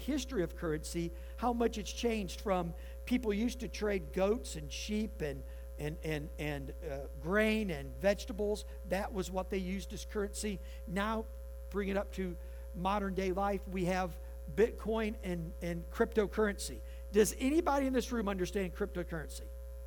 history of currency, how much it's changed from people used to trade goats and sheep and grain and vegetables. That was what they used as currency. Now, bring it up to modern day life, we have Bitcoin and cryptocurrency. Does anybody in this room understand cryptocurrency?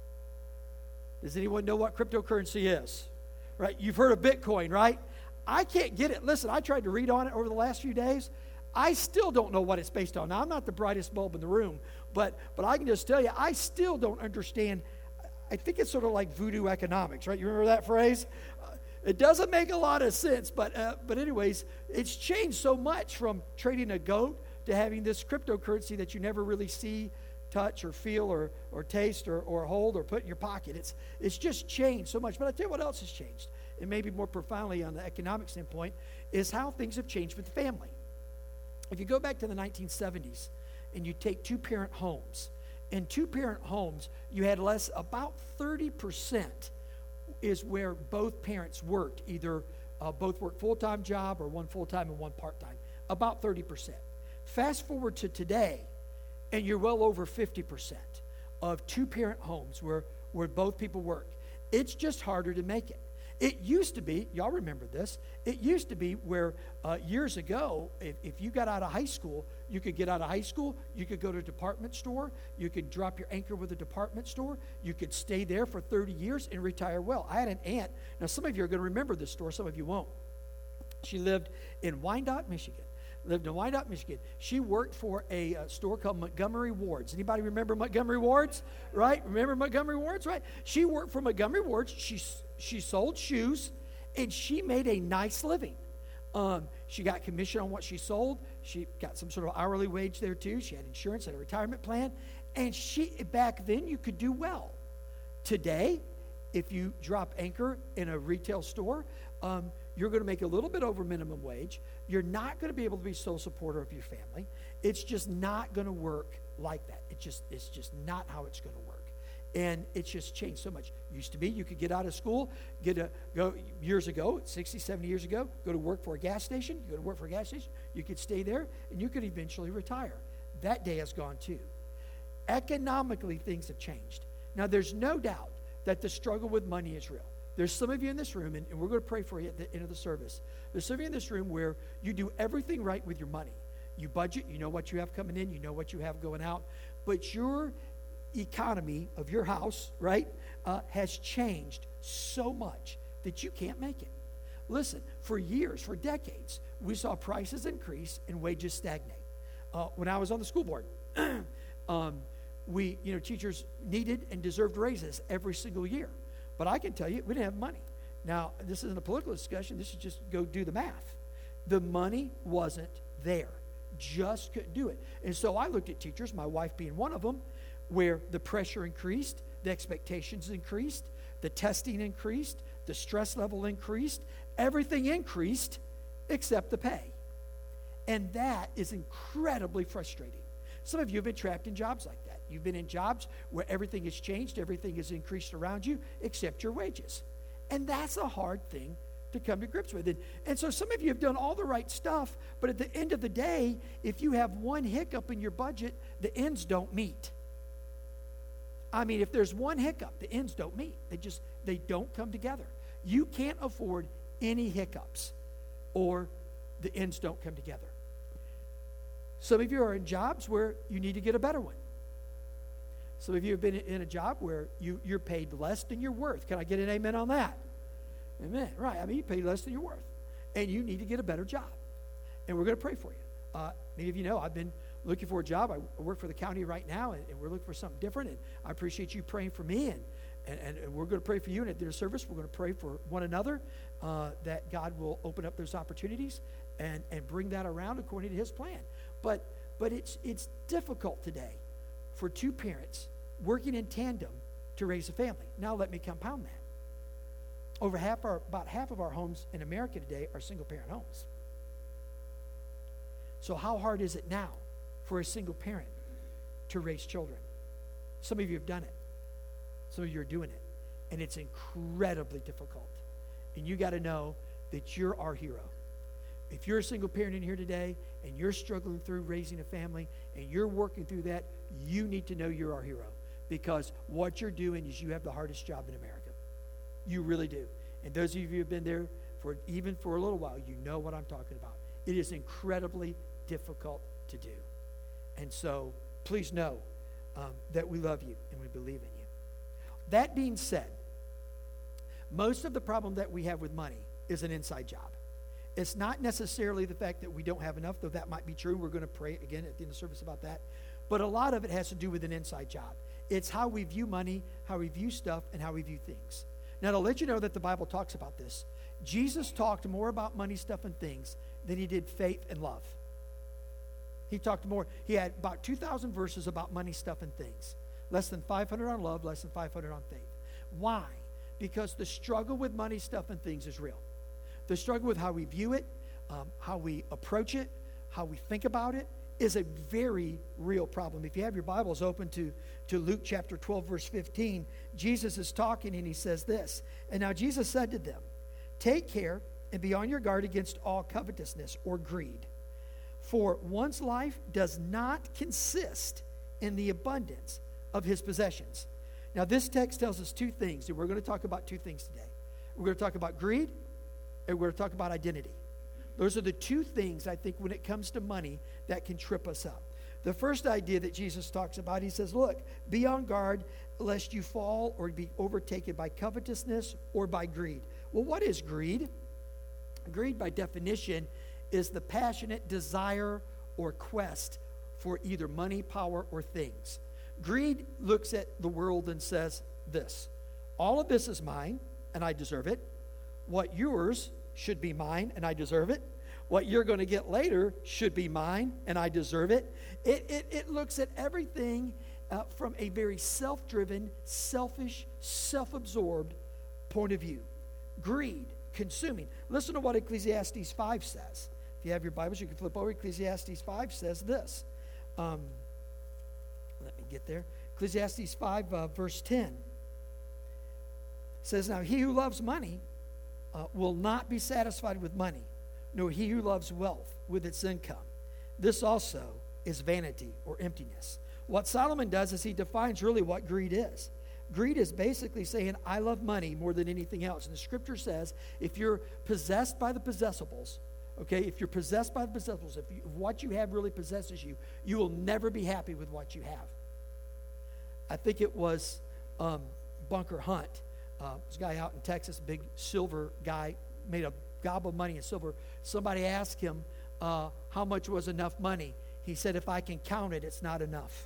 Does anyone know what cryptocurrency is? Right? You've heard of Bitcoin, right? I can't get it. Listen, I tried to read on it over the last few days. I still don't know what it's based on. Now, I'm not the brightest bulb in the room, but I can just tell you, I still don't understand. I think it's sort of like voodoo economics, right? You remember that phrase? It doesn't make a lot of sense, but anyways, it's changed so much from trading a goat to having this cryptocurrency that you never really see, touch, or feel, or taste, or hold, or put in your pocket. It's just changed so much. But I'll tell you what else has changed, and maybe more profoundly on the economic standpoint, is how things have changed with the family. If you go back to the 1970s and you take two-parent homes, in two-parent homes, you had about 30% is where both parents worked, either both worked full-time job or one full-time and one part-time, about 30%. Fast forward to today, and you're well over 50% of two-parent homes where both people work. It's just harder to make it. It used to be, y'all remember this, it used to be where years ago, if you got out of high school, you could get out of high school, you could go to a department store, you could drop your anchor with a department store, you could stay there for 30 years and retire well. I had an aunt, now some of you are going to remember this store, some of you won't. She lived in Wyandotte, Michigan. She worked for a store called Montgomery Ward's. Anybody remember Montgomery Ward's? Right? Remember Montgomery Ward's? Right? She worked for Montgomery Ward's. She sold shoes, and she made a nice living. She got commission on what she sold. She got some sort of hourly wage there too. She had insurance, had a retirement plan, and back then you could do well. Today, if you drop anchor in a retail store, you're going to make a little bit over minimum wage. You're not going to be able to be sole supporter of your family. It's just not going to work like that. It's just not how it's going to work. And it's just changed so much. Used to be you could get out of school, go years ago, 60, 70 years ago, go to work for a gas station. You go to work for a gas station, you could stay there, and you could eventually retire. That day has gone too. Economically, things have changed. Now, there's no doubt that the struggle with money is real. There's some of you in this room, and we're going to pray for you at the end of the service. There's some of you in this room where you do everything right with your money. You budget, you know what you have coming in, you know what you have going out, but your economy of your house, right, has changed so much that you can't make it. Listen, for years, for decades, we saw prices increase and wages stagnate. When I was on the school board, teachers needed and deserved raises every single year. But I can tell you, we didn't have money. Now, this isn't a political discussion. This is just go do the math. The money wasn't there. Just couldn't do it. And so I looked at teachers, my wife being one of them, where the pressure increased, the expectations increased, the testing increased, the stress level increased, everything increased except the pay. And that is incredibly frustrating. Some of you have been trapped in jobs like that. You've been in jobs where everything has changed, everything has increased around you except your wages. And that's a hard thing to come to grips with. And so some of you have done all the right stuff, but at the end of the day, if you have one hiccup in your budget, the ends don't meet. I mean, if there's one hiccup, the ends don't meet. They don't come together. You can't afford any hiccups or the ends don't come together. Some of you are in jobs where you need to get a better one. Some of you have been in a job where you're paid less than you're worth. Can I get an amen on that? Amen. Right. I mean, you pay less than you're worth. And you need to get a better job. And we're going to pray for you. Many of you know I've been looking for a job. I work for the county right now, and we're looking for something different. And I appreciate you praying for me. And we're going to pray for you. And at their service, we're going to pray for one another that God will open up those opportunities and bring that around according to His plan. But it's difficult today for two parents working in tandem to raise a family. Now let me compound that. About half of our homes in America today are single-parent homes. So how hard is it now for a single parent to raise children? Some of you have done it. Some of you are doing it. And it's incredibly difficult. And you got to know that you're our hero. if you're a single parent in here today and you're struggling through raising a family and you're working through that, you need to know you're our hero, because what you're doing is you have the hardest job in America. You really do. And those of you who have been there even for a little while, you know what I'm talking about. It is incredibly difficult to do. And so please know that we love you and we believe in you. That being said, most of the problem that we have with money is an inside job. It's not necessarily the fact that we don't have enough, though that might be true. We're going to pray again at the end of the service about that. But a lot of it has to do with an inside job. It's how we view money, how we view stuff, and how we view things. Now, to let you know that the Bible talks about this, Jesus talked more about money, stuff, and things than he did faith and love. He talked more. He had about 2,000 verses about money, stuff, and things. Less than 500 on love, less than 500 on faith. Why? Because the struggle with money, stuff, and things is real. The struggle with how we view it, how we approach it, how we think about it, is a very real problem. If you have your Bibles open to Luke chapter 12, verse 15, Jesus is talking and he says this. And now Jesus said to them, "Take care and be on your guard against all covetousness or greed. For one's life does not consist in the abundance of his possessions." Now this text tells us two things, and we're going to talk about two things today. We're going to talk about greed, and we're going to talk about identity. Those are the two things, I think, when it comes to money that can trip us up. The first idea that Jesus talks about, he says, look, be on guard lest you fall or be overtaken by covetousness or by greed. Well, what is greed? Greed, by definition, is the passionate desire or quest for either money, power, or things. Greed looks at the world and says this: all of this is mine, and I deserve it. What yours should be mine, and I deserve it. What you're going to get later should be mine, and I deserve it. It looks at everything from a very self-driven, selfish, self-absorbed point of view. Greed, consuming. Listen to what Ecclesiastes 5 says. If you have your Bibles, you can flip over. Ecclesiastes 5 says this. Let me get there. Ecclesiastes 5, verse 10 says, "Now he who loves money will not be satisfied with money, nor he who loves wealth with its income. This also is vanity or emptiness." What Solomon does is he defines really what greed is. Greed is basically saying, I love money more than anything else. And the scripture says, if you're possessed by the possessables, okay, if you're possessed by the possessables, if what you have really possesses you, you will never be happy with what you have. I think it was Bunker Hunt. This guy out in Texas, big silver guy, made a gob of money in silver. Somebody asked him how much was enough money. He said, if I can count it, it's not enough.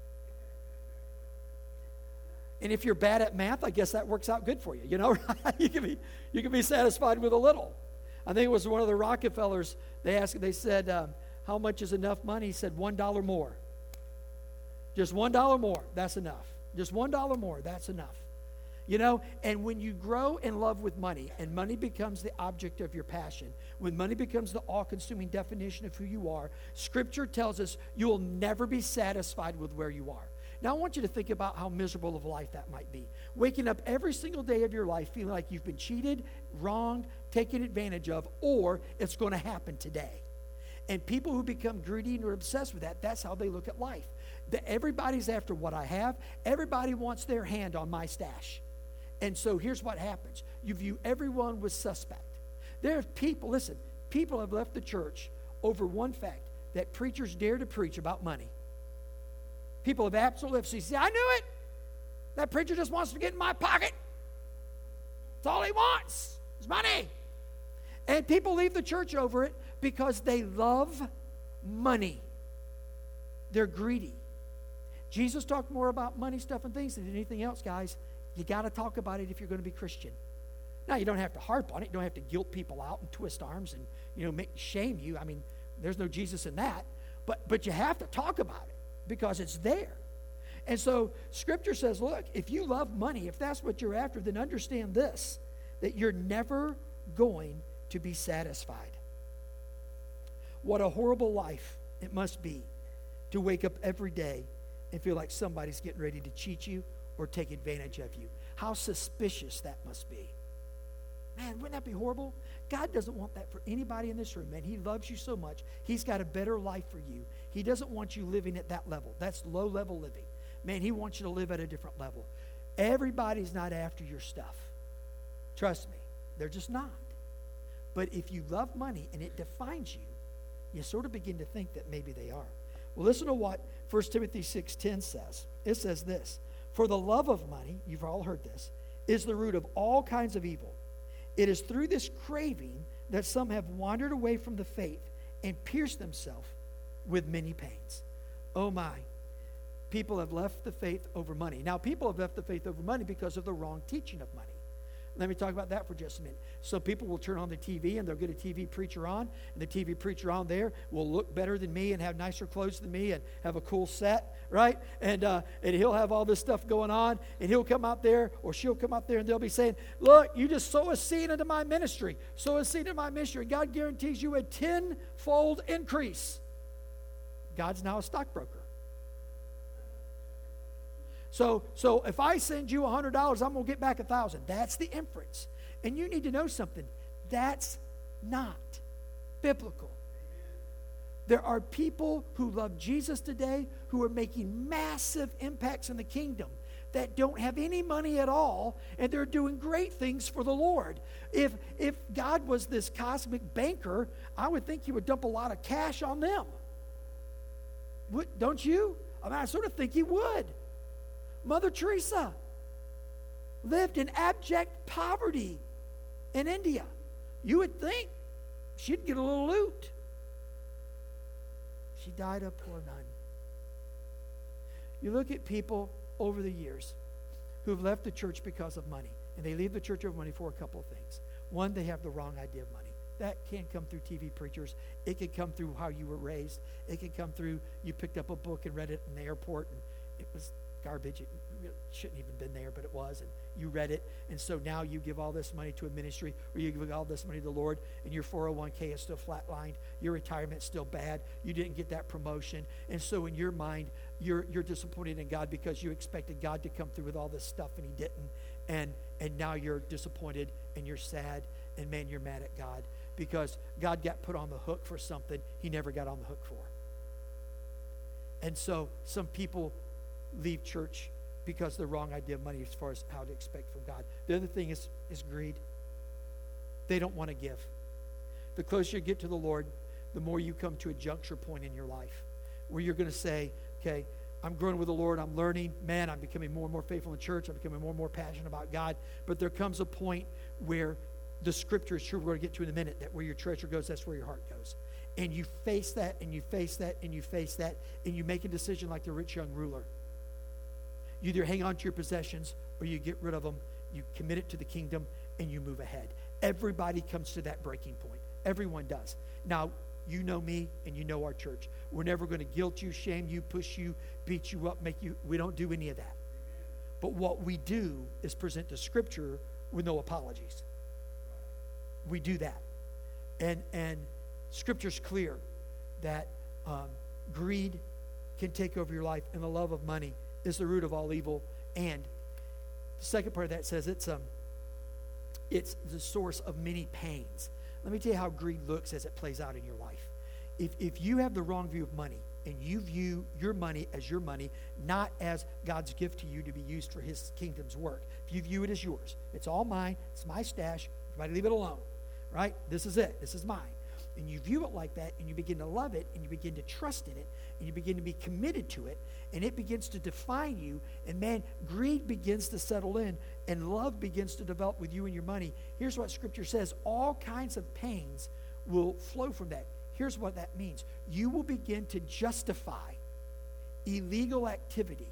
And if you're bad at math, I guess that works out good for you. You know, you can be satisfied with a little. I think it was one of the Rockefellers. They said, how much is enough money? He said, $1 more. Just $1 more, that's enough. Just $1 more, that's enough. You know, and when you grow in love with money, and money becomes the object of your passion, when money becomes the all-consuming definition of who you are, Scripture tells us you will never be satisfied with where you are. Now, I want you to think about how miserable of a life that might be. Waking up every single day of your life feeling like you've been cheated, wronged, taken advantage of, or it's going to happen today. And people who become greedy and are obsessed with that, that's how they look at life. Everybody's after what I have. Everybody wants their hand on my stash. And so here's what happens. You view everyone with suspect. There are people, listen, people have left the church over one fact, that preachers dare to preach about money. People have absolutely said, I knew it. That preacher just wants to get in my pocket. That's all he wants is money. And people leave the church over it because they love money. They're greedy. Jesus talked more about money, stuff, and things than anything else, guys. You got to talk about it if you're going to be Christian. Now, you don't have to harp on it. You don't have to guilt people out and twist arms and, shame you. I mean, there's no Jesus in that. But you have to talk about it because it's there. And so Scripture says, look, if you love money, if that's what you're after, then understand this, that you're never going to be satisfied. What a horrible life it must be to wake up every day and feel like somebody's getting ready to cheat you or take advantage of you. How suspicious that must be. Man, wouldn't that be horrible? God doesn't want that for anybody in this room, man. He loves you so much. He's got a better life for you. He doesn't want you living at that level. That's low-level living. Man, He wants you to live at a different level. Everybody's not after your stuff. Trust me, they're just not. But if you love money and it defines you, you sort of begin to think that maybe they are. Well, listen to what 1 Timothy 6:10 says. It says this, "For the love of money," you've all heard this, "is the root of all kinds of evil. It is through this craving that some have wandered away from the faith and pierced themselves with many pains." Oh my. People have left the faith over money. Now, people have left the faith over money because of the wrong teaching of money. Let me talk about that for just a minute. So people will turn on the TV and they'll get a TV preacher on, and the TV preacher on there will look better than me and have nicer clothes than me and have a cool set, right? And he'll have all this stuff going on, and he'll come out there, or she'll come out there, and they'll be saying, "Look, you just sow a seed into my ministry. Sow a seed into my ministry, and God guarantees you a 10-fold increase." God's now a stockbroker. So if I send you $100, I'm going to get back 1,000. That's the inference. And you need to know something. That's not biblical. There are people who love Jesus today who are making massive impacts in the kingdom that don't have any money at all, and they're doing great things for the Lord. If God was this cosmic banker, I would think He would dump a lot of cash on them. Don't you? I mean, I sort of think He would. Mother Teresa lived in abject poverty in India. You would think she'd get a little loot. She died a poor nun. You look at people over the years who've left the church because of money, and they leave the church over money for a couple of things. One, they have the wrong idea of money. That can't come through TV preachers. It could come through how you were raised. It could come through you picked up a book and read it in the airport, and it was garbage. It shouldn't even been there, but it was, and you read it, and so now you give all this money to a ministry, or you give all this money to the Lord, and your 401k is still flatlined, your retirement's still bad, you didn't get that promotion, and so in your mind, you're disappointed in God because you expected God to come through with all this stuff, and He didn't, and now you're disappointed, and you're sad, and man, you're mad at God, because God got put on the hook for something He never got on the hook for. And so some people leave church because of the wrong idea of money as far as how to expect from God. The other thing is greed. They don't want to give. The closer you get to the Lord, the more you come to a juncture point in your life where you're going to say, okay, I'm growing with the Lord, I'm learning, man, I'm becoming more and more faithful in church, I'm becoming more and more passionate about God, but there comes a point where the scripture is true, we're going to get to in a minute, that where your treasure goes, that's where your heart goes. And you face that, and you face that, and you face that, and you make a decision like the rich young ruler. You either hang on to your possessions or you get rid of them, you commit it to the kingdom, and you move ahead. Everybody comes to that breaking point. Everyone does. Now, you know me and you know our church. We're never going to guilt you, shame you, push you, beat you up, we don't do any of that. But what we do is present the scripture with no apologies. We do that. And scripture's clear that greed can take over your life, and the love of money is the root of all evil. And the second part of that says it's the source of many pains. Let me tell you how greed looks as it plays out in your life. If you have the wrong view of money, and you view your money as your money, not as God's gift to you to be used for His kingdom's work. If you view it as yours, it's all mine, it's my stash, everybody leave it alone, right? This is it, this is mine. And you view it like that, and you begin to love it, and you begin to trust in it, and you begin to be committed to it, and it begins to define you, and man, greed begins to settle in, and love begins to develop with you and your money. Here's what Scripture says. All kinds of pains will flow from that. Here's what that means. You will begin to justify illegal activity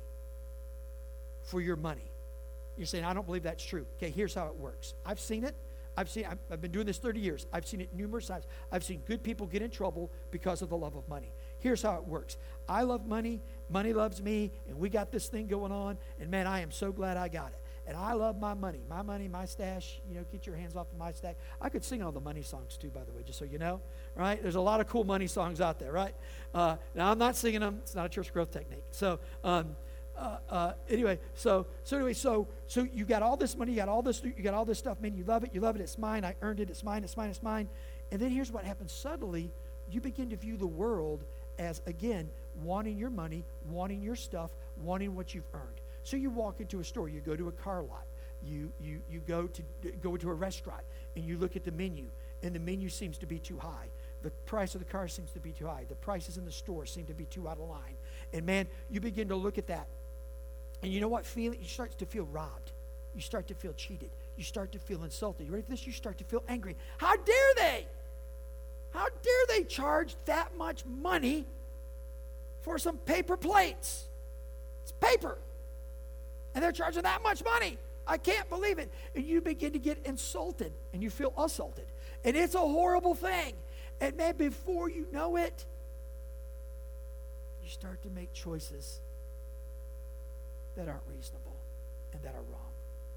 for your money. You're saying, I don't believe that's true. Okay, here's how it works. I've seen it. I've been doing this 30 years. I've seen it numerous times. I've seen good people get in trouble because of the love of money. Here's how it works. I love money. Money loves me. And we got this thing going on. And man, I am so glad I got it. And I love my money. My money, my stash. You know, get your hands off of my stash. I could sing all the money songs too, by the way, just so you know. Right? There's a lot of cool money songs out there, right? Now, I'm not singing them. It's not a church growth technique. So, So you got all this money, you got all this stuff, man. You love it. It's mine. I earned it. It's mine. And then here's what happens. Suddenly, you begin to view the world as, again, wanting your money, wanting your stuff, wanting what you've earned. So you walk into a store, you go to a car lot, you go into a restaurant, and you look at the menu, and the menu seems to be too high. The price of the car seems to be too high. The prices in the store seem to be too out of line. And man, you begin to look at that. And you know what feeling? You start to feel robbed. You start to feel cheated. You start to feel insulted. You ready for this? You start to feel angry. How dare they? How dare they charge that much money for some paper plates? It's paper. And they're charging that much money. I can't believe it. And you begin to get insulted, and you feel assaulted. And it's a horrible thing. And man, before you know it, you start to make choices that aren't reasonable and that are wrong.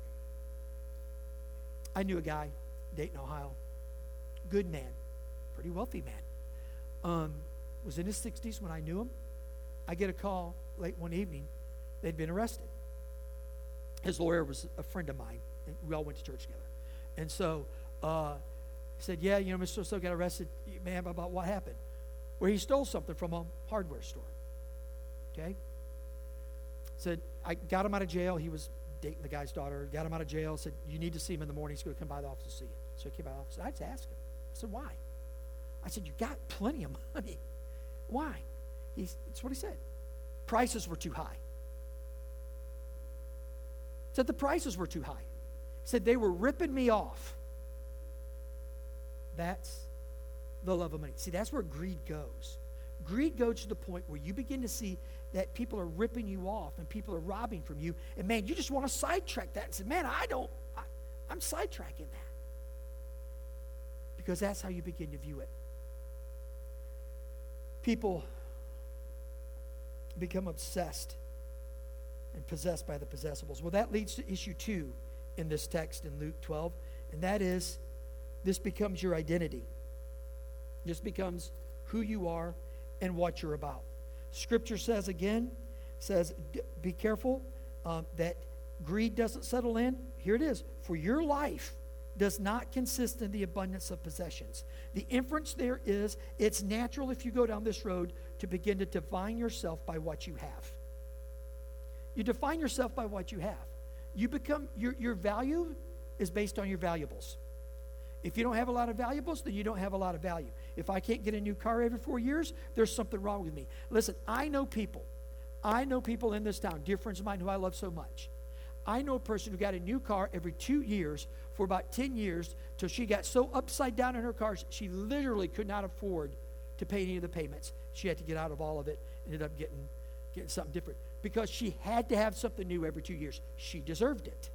I knew a guy, Dayton, Ohio, good man, pretty wealthy man, was in his 60s when I knew him. I get a call late one evening. They'd been arrested. His lawyer was a friend of mine, and we all went to church together. And so he said, yeah, Mr. So got arrested, man, about what happened? Well, he stole something from a hardware store. Okay? Said, I got him out of jail. He was dating the guy's daughter. Got him out of jail. Said, you need to see him in the morning. He's going to come by the office to see you. So he came by the office. I just asked him. I said, why? I said, you got plenty of money. Why? That's what he said. Prices were too high. Said the prices were too high. Said they were ripping me off. That's the love of money. See, that's where greed goes. Greed goes to the point where you begin to see that people are ripping you off and people are robbing from you. And man, you just want to sidetrack that and say, man, I'm sidetracking that. Because that's how you begin to view it. People become obsessed and possessed by the possessables. Well, that leads to issue 2 in this text in Luke 12, and that is, this becomes your identity. This becomes who you are and what you're about. Scripture says again, be careful that greed doesn't settle in. Here it is. For your life does not consist in the abundance of possessions. The inference there is, it's natural if you go down this road to begin to define yourself by what you have. You define yourself by what you have. You become, your value is based on your valuables. If you don't have a lot of valuables, then you don't have a lot of value. If I can't get a new car every 4 years, there's something wrong with me. Listen, I know people in this town, dear friends of mine who I love so much. I know a person who got a new car every 2 years for about 10 years till she got so upside down in her cars, she literally could not afford to pay any of the payments. She had to get out of all of it, ended up getting something different. Because she had to have something new every 2 years. She deserved it.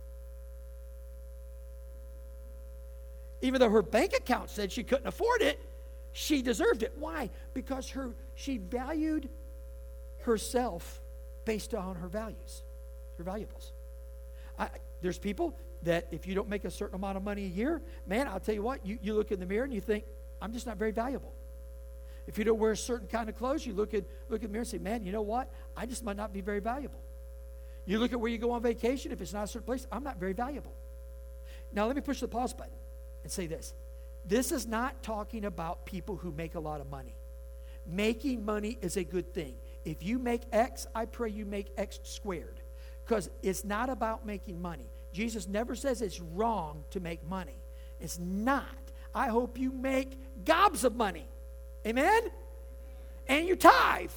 Even though her bank account said she couldn't afford it, she deserved it. Why? Because she valued herself based on her values, her valuables. There's people that if you don't make a certain amount of money a year, man, I'll tell you what, you look in the mirror and you think, I'm just not very valuable. If you don't wear a certain kind of clothes, you look in the mirror and say, man, you know what? I just might not be very valuable. You look at where you go on vacation, if it's not a certain place, I'm not very valuable. Now let me push the pause button and say this. This is not talking about people who make a lot of money. Making money is a good thing. If you make X, I pray you make X squared. Because it's not about making money. Jesus never says it's wrong to make money. It's not. I hope you make gobs of money. Amen? And you tithe.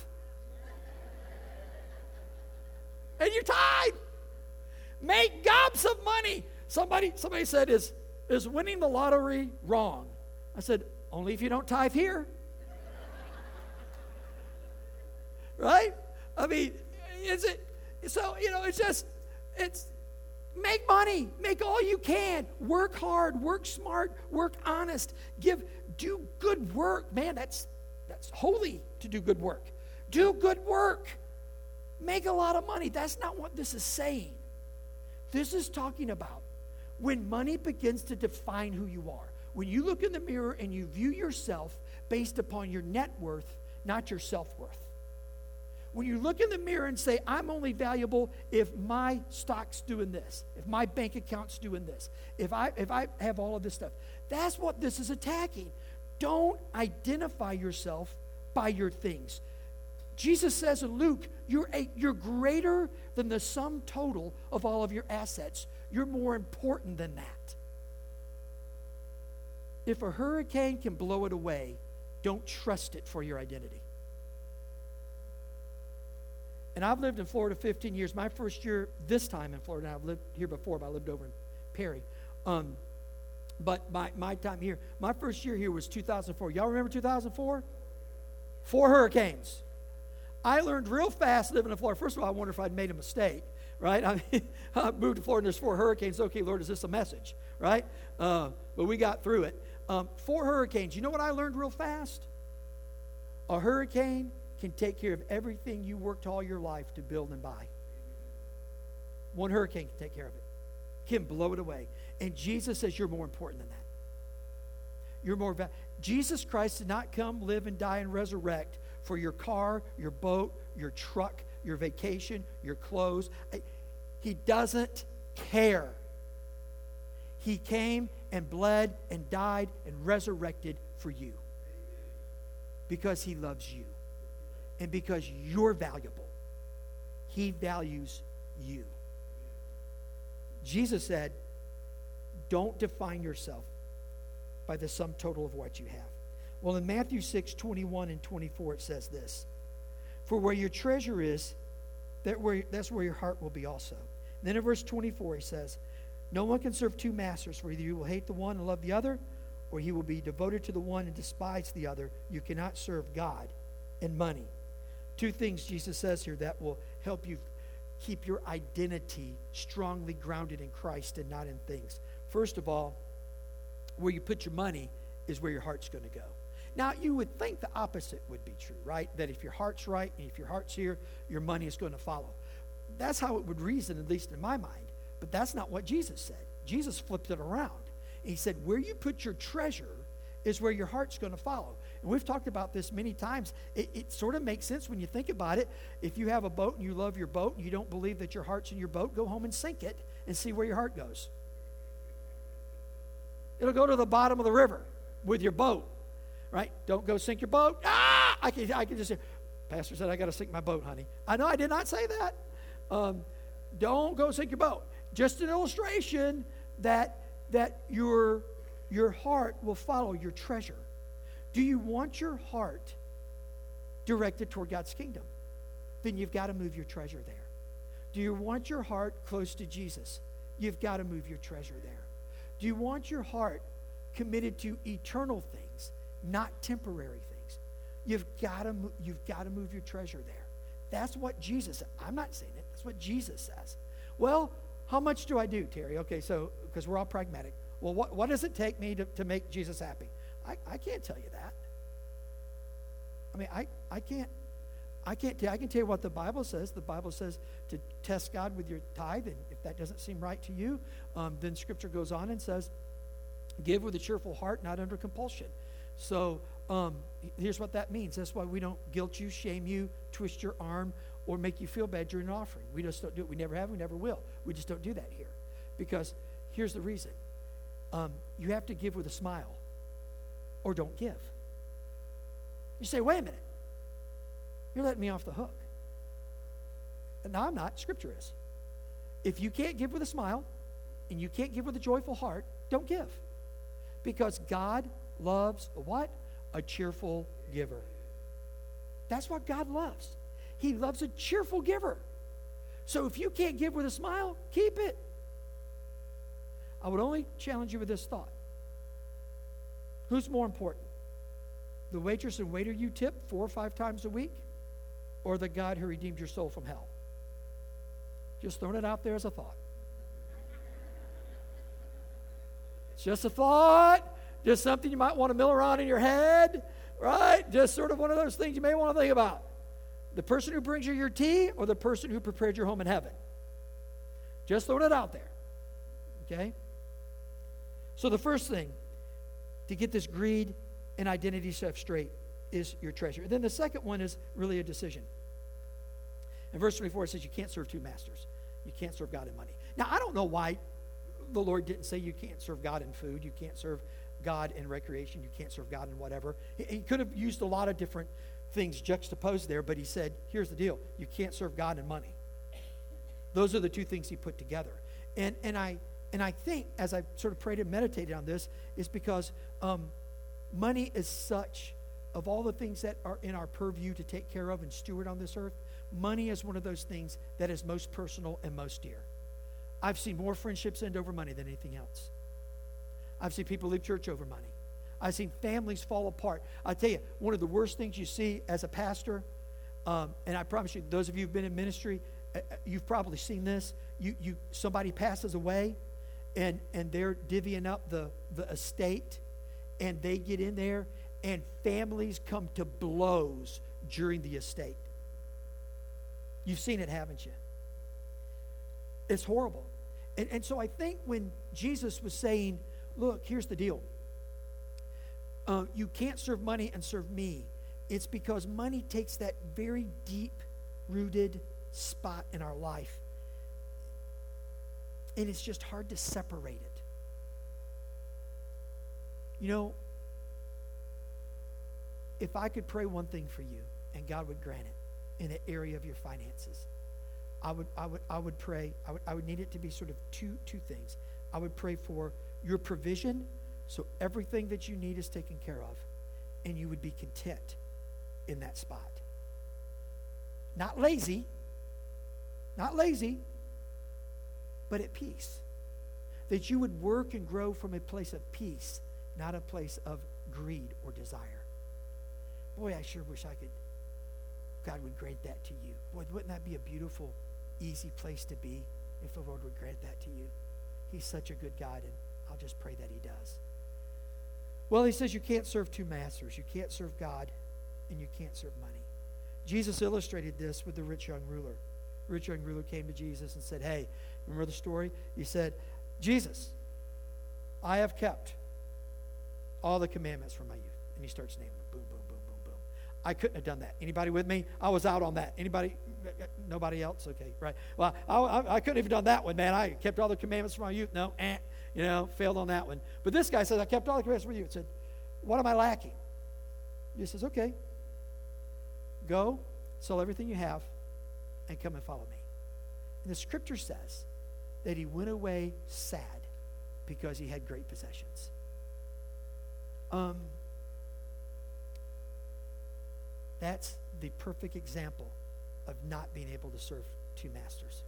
And you tithe. Make gobs of money. Somebody said, is winning the lottery wrong? I said, only if you don't tithe here. Right? I mean, is it? So, it's make money. Make all you can. Work hard. Work smart. Work honest. Do good work. Man, that's holy to do good work. Do good work. Make a lot of money. That's not what this is saying. This is talking about when money begins to define who you are. When you look in the mirror and you view yourself based upon your net worth, not your self-worth. when you look in the mirror and say, I'm only valuable if my stock's doing this, if my bank account's doing this, if I have all of this stuff. That's what this is attacking. Don't identify yourself by your things. Jesus says in Luke, you're greater than the sum total of all of your assets. You're more important than that. If a hurricane can blow it away, don't trust it for your identity. And I've lived in Florida 15 years. My first year, this time in Florida, I've lived here before, but I lived over in Perry. But my time here, my first year here was 2004. Y'all remember 2004? 4 hurricanes. I learned real fast living in Florida. First of all, I wonder if I'd made a mistake, right? I moved to Florida and there's 4 hurricanes. Okay, Lord, is this a message, right? But we got through it. 4 hurricanes. You know what I learned real fast? A hurricane can take care of everything you worked all your life to build and buy. One hurricane can take care of it. Can blow it away. And Jesus says you're more important than that. You're more Jesus Christ did not come, live, and die, and resurrect for your car, your boat, your truck, your vacation, your clothes. He doesn't care. He came and bled and died and resurrected for you. Because he loves you. And because you're valuable. He values you. Jesus said, don't define yourself by the sum total of what you have. Well, in Matthew 6:21 and 24, it says this. For where your treasure is, that's where your heart will be also. And then in verse 24, he says, no one can serve 2 masters, for either you will hate the one and love the other, or he will be devoted to the one and despise the other. You cannot serve God and money. 2 things Jesus says here that will help you keep your identity strongly grounded in Christ and not in things. First of all, where you put your money is where your heart's going to go. Now, you would think the opposite would be true, right? That if your heart's right and if your heart's here, your money is going to follow. That's how it would reason, at least in my mind. But that's not what Jesus said. Jesus flipped it around. He said, where you put your treasure is where your heart's going to follow. And we've talked about this many times. It sort of makes sense when you think about it. If you have a boat and you love your boat and you don't believe that your heart's in your boat, go home and sink it and see where your heart goes. It'll go to the bottom of the river with your boat, right? Don't go sink your boat. I can just say, Pastor said I got to sink my boat, honey. I know I did not say that. Don't go sink your boat. Just an illustration that your heart will follow your treasure. Do you want your heart directed toward God's kingdom? Then you've got to move your treasure there. Do you want your heart close to Jesus? You've got to move your treasure there. Do you want your heart committed to eternal things, not temporary things? You've got to move your treasure there. That's what Jesus said. I'm not saying it. That's what Jesus says. Well, how much do I do, Terry? Okay, so because we're all pragmatic. Well, what does it take me to make Jesus happy? I can't tell you that. I mean, I can tell you what the Bible says. The Bible says to test God with your tithe, and if that doesn't seem right to you, then Scripture goes on and says, give with a cheerful heart, not under compulsion. So here's what that means. That's why we don't guilt you, shame you, twist your arm, or make you feel bad during an offering. We just don't do it. We never have, we never will. We just don't do that here. Because here's the reason. You have to give with a smile, or don't give. You say, wait a minute. You're letting me off the hook. No, I'm not. Scripture is. If you can't give with a smile, and you can't give with a joyful heart, don't give. Because God loves a what? A cheerful giver. That's what God loves. He loves a cheerful giver. So if you can't give with a smile, keep it. I would only challenge you with this thought. Who's more important? The waitress and waiter you tip 4 or 5 times a week, or the God who redeemed your soul from hell? Just throwing it out there as a thought. It's just a thought. Just something you might want to mill around in your head, right? Just sort of one of those things you may want to think about. The person who brings you your tea or the person who prepared your home in heaven? Just throwing it out there. Okay? So the first thing to get this greed and identity stuff straight is your treasure. And then the second one is really a decision. In verse 24, it says you can't serve two masters. You can't serve God and money. Now, I don't know why the Lord didn't say you can't serve God in food. You can't serve God in recreation. You can't serve God in whatever. He could have used a lot of different things juxtaposed there, but he said, here's the deal. You can't serve God and money. Those are the two things he put together. And I think, as I sort of prayed and meditated on this, is because money is such, of all the things that are in our purview to take care of and steward on this earth, money is one of those things that is most personal and most dear. I've seen more friendships end over money than anything else. I've seen people leave church over money. I've seen families fall apart. I tell you, one of the worst things you see as a pastor, and I promise you, those of you who've been in ministry, you've probably seen this. Somebody passes away, and they're divvying up the estate, and they get in there, and families come to blows during the estate. You've seen it, haven't you? It's horrible. And so I think when Jesus was saying, look, here's the deal. You can't serve money and serve me. It's because money takes that very deep-rooted spot in our life. And it's just hard to separate it. You know, if I could pray one thing for you, and God would grant it in the area of your finances, I would pray. I would need it to be sort of two things. I would pray for your provision, so everything that you need is taken care of, and you would be content in that spot. Not lazy, but at peace. That you would work and grow from a place of peace, not a place of greed or desire. Boy, I sure wish God would grant that to you. Boy, wouldn't that be a beautiful, easy place to be if the Lord would grant that to you? He's such a good God, and I'll just pray that he does. Well, he says you can't serve two masters. You can't serve God, and you can't serve money. Jesus illustrated this with the rich young ruler. The rich young ruler came to Jesus and said, hey, remember the story? He said, Jesus, I have kept all the commandments from my youth. And he starts naming them. Boom, boom, boom, boom, boom. I couldn't have done that. Anybody with me? I was out on that. Anybody? Nobody else? Okay, right. Well, I couldn't have done that one, man. I kept all the commandments from my youth. No, failed on that one. But this guy says, I kept all the commandments from my youth. Said, what am I lacking? He says, okay, go, sell everything you have, and come and follow me. And the scripture says that he went away sad because he had great possessions. That's the perfect example of not being able to serve two masters.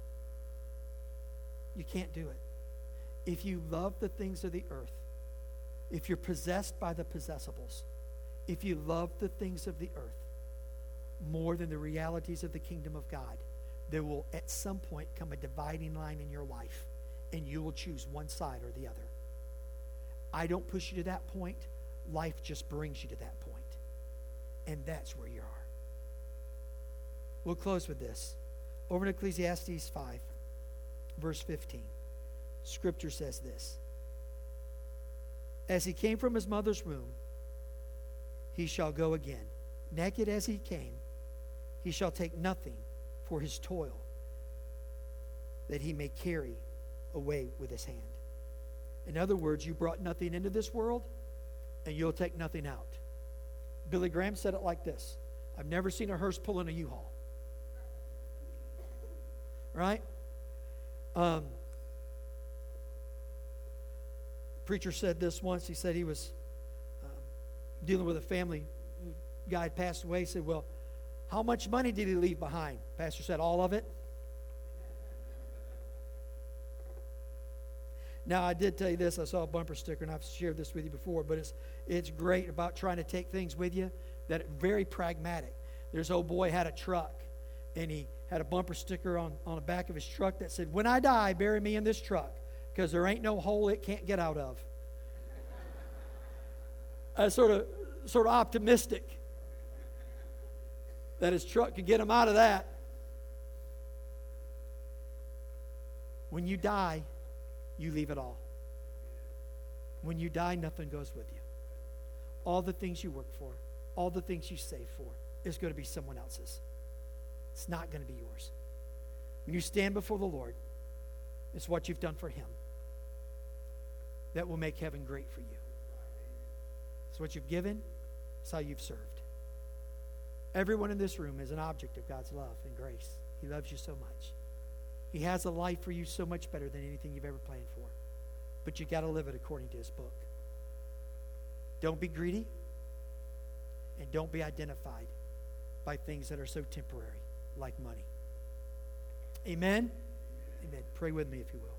You can't do it. If you love the things of the earth, if you're possessed by the possessables, if you love the things of the earth more than the realities of the kingdom of God, there will at some point come a dividing line in your life, and you will choose one side or the other. I don't push you to that point. Life just brings you to that point. And that's where you are. We'll close with this. Over in Ecclesiastes 5, verse 15, Scripture says this. As he came from his mother's womb, he shall go again. Naked as he came, he shall take nothing for his toil, that he may carry away with his hand. In other words, you brought nothing into this world, and you'll take nothing out. Billy Graham said it like this. I've never seen a hearse pull in a U-Haul. Right? Preacher said this once. He said he was dealing with a family. Guy had passed away. He said, well, how much money did he leave behind? Pastor said, all of it. Now, I did tell you this. I saw a bumper sticker, and I've shared this with you before, but it's great about trying to take things with you that are very pragmatic. There's old boy had a truck, and he had a bumper sticker on the back of his truck that said, when I die, bury me in this truck, because there ain't no hole it can't get out of. I was sort of optimistic that his truck could get him out of that. When you die, you leave it all. When you die, nothing goes with you. All the things you work for, all the things you save for, is going to be someone else's. It's not going to be yours. When you stand before the Lord, it's what you've done for him that will make heaven great for you. It's what you've given. It's how you've served. Everyone in this room is an object of God's love and grace. He loves you so much. He has a life for you so much better than anything you've ever planned for. But you got to live it according to his book. Don't be greedy, and don't be identified by things that are so temporary, like money. Amen? Amen. Pray with me if you will.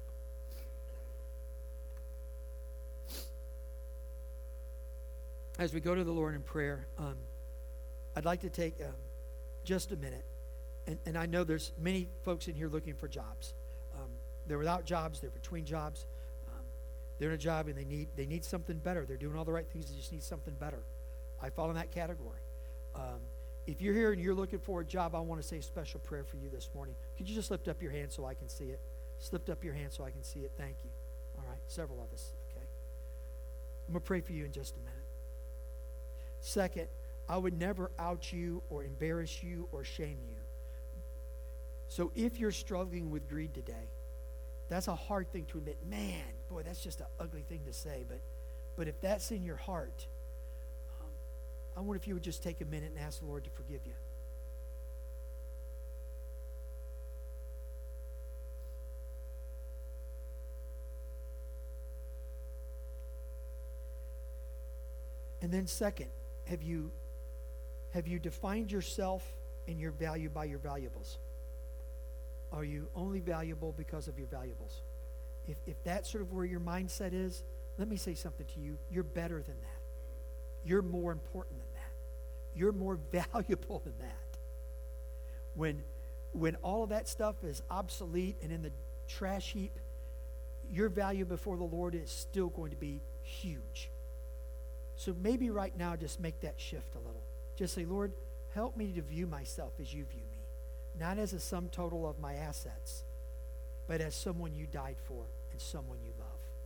As we go to the Lord in prayer, I'd like to take just a minute. And I know there's many folks in here looking for jobs. They're without jobs. They're between jobs. They're in a job and they need something better. They're doing all the right things. They just need something better. I fall in that category. If you're here and you're looking for a job, I want to say a special prayer for you this morning. Could you just lift up your hand so I can see it? Just lift up your hand so I can see it. Thank you. All right, several of us. Okay. I'm going to pray for you in just a minute. Second, I would never out you or embarrass you or shame you. So if you're struggling with greed today, that's a hard thing to admit. Man, boy, that's just an ugly thing to say. But if that's in your heart, I wonder if you would just take a minute and ask the Lord to forgive you. And then second, have you defined yourself and your value by your valuables? Are you only valuable because of your valuables? If that's sort of where your mindset is, let me say something to you. You're better than that. You're more important than that. You're more valuable than that. When all of that stuff is obsolete and in the trash heap, your value before the Lord is still going to be huge. So maybe right now just make that shift a little. Just say, Lord, help me to view myself as you view me. Not as a sum total of my assets, but as someone you died for and someone you love.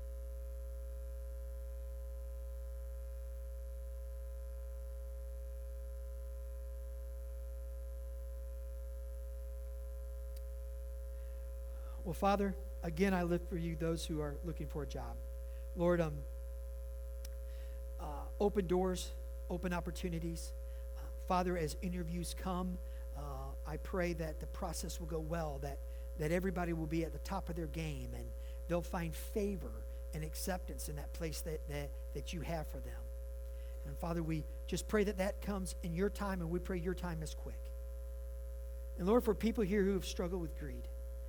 Well, Father, again, I lift for you those who are looking for a job. Lord, open doors, open opportunities. Father, as interviews come, I pray that the process will go well, that everybody will be at the top of their game, and they'll find favor and acceptance in that place that you have for them. And Father, we just pray that comes in your time, and we pray your time is quick. And Lord, for people here who have struggled with greed,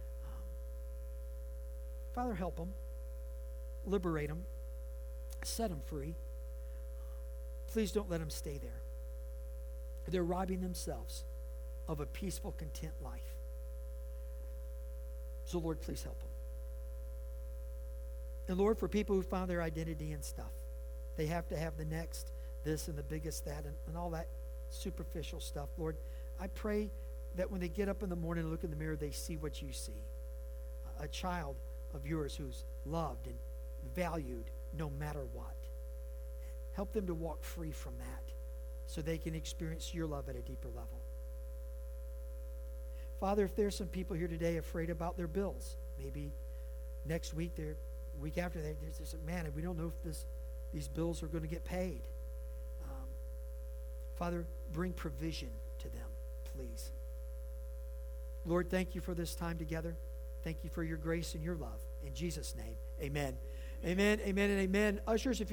Father, help them, liberate them, set them free. Please don't let them stay there. They're robbing themselves of a peaceful, content life. So, Lord, please help them. And, Lord, for people who found their identity in stuff, they have to have the next, this, and the biggest that, and all that superficial stuff. Lord, I pray that when they get up in the morning and look in the mirror, they see what you see. A child of yours who's loved and valued no matter what. Help them to walk free from that so they can experience your love at a deeper level. Father, if there's some people here today afraid about their bills, maybe next week, week after, there's this, man, we don't know if these bills are going to get paid. Father, bring provision to them, please. Lord, thank you for this time together. Thank you for your grace and your love. In Jesus' name, amen. Amen, amen, and amen. Ushers, if you